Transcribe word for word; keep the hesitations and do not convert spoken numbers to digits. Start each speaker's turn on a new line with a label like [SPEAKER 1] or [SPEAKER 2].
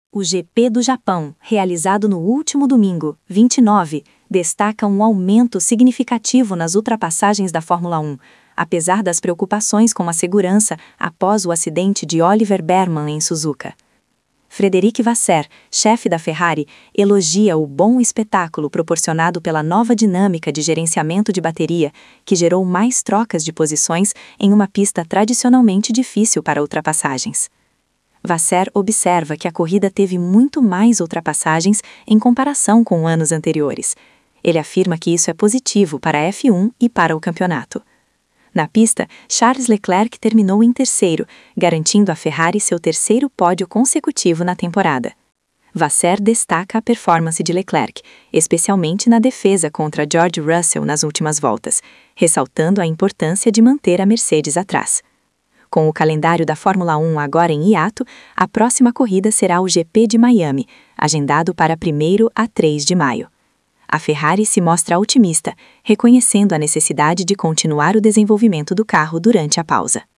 [SPEAKER 1] O G P do Japão, realizado no último domingo, vinte e nove, destaca um aumento significativo nas ultrapassagens da Fórmula um, apesar das preocupações com a segurança após o acidente de Oliver Bearman em Suzuka. Frédéric Vasseur, chefe da Ferrari, elogia o bom espetáculo proporcionado pela nova dinâmica de gerenciamento de bateria, que gerou mais trocas de posições em uma pista tradicionalmente difícil para ultrapassagens. Vasseur observa que a corrida teve muito mais ultrapassagens em comparação com anos anteriores. Ele afirma que isso é positivo para a F um e para o campeonato. Na pista, Charles Leclerc terminou em terceiro, garantindo à Ferrari seu terceiro pódio consecutivo na temporada. Vasseur destaca a performance de Leclerc, especialmente na defesa contra George Russell nas últimas voltas, ressaltando a importância de manter a Mercedes atrás. Com o calendário da Fórmula um agora em hiato, a próxima corrida será o G P de Miami, agendado para primeiro a três de maio. A Ferrari se mostra otimista, reconhecendo a necessidade de continuar o desenvolvimento do carro durante a pausa.